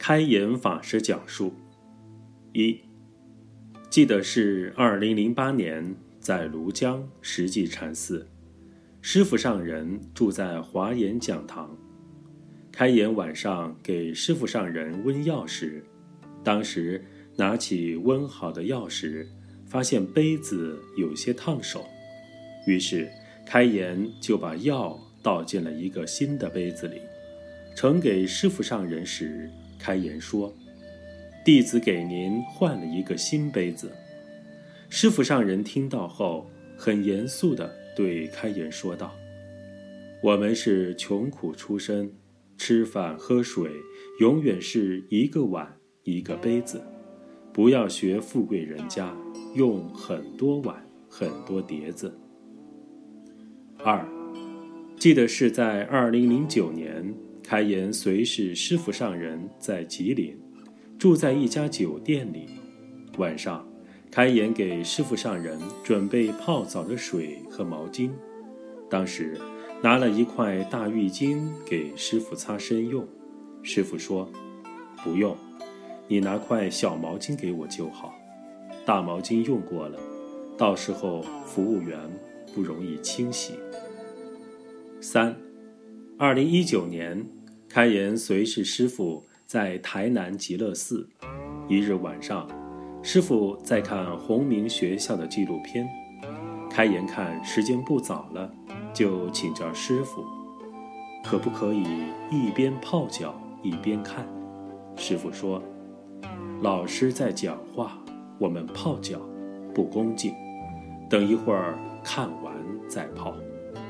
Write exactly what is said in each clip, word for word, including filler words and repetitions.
开颜法师讲述。一，记得是二零零八年在庐江石际禅寺，师父上人住在华严讲堂。开颜晚上给师父上人温药时，当时拿起温好的药时，发现杯子有些烫手，于是开颜就把药倒进了一个新的杯子里，呈给师父上人时，开颜说：“弟子给您换了一个新杯子。”师父上人听到后，很严肃地对开颜说道：“我们是穷苦出身，吃饭喝水永远是一个碗一个杯子，不要学富贵人家用很多碗很多碟子。”二，记得是在二零零九年，开颜随侍师父上人在吉林，住在一家酒店里。晚上，开颜给师父上人准备泡澡的水和毛巾，当时拿了一块大浴巾给师父擦身用。师父说：“不用，你拿块小毛巾给我就好，大毛巾用过了，到时候服务员不容易清洗。”三，二零一九年，开颜随侍师父在台南极乐寺。一日晚上，师父在看弘明学校的纪录片，开颜看时间不早了，就请教师父，可不可以一边泡脚一边看？师父说：“老师在讲话，我们泡脚不恭敬，等一会儿看完再泡。”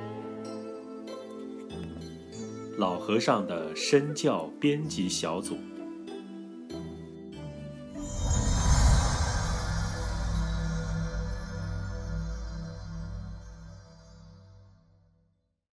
老和尚的身教编辑小组。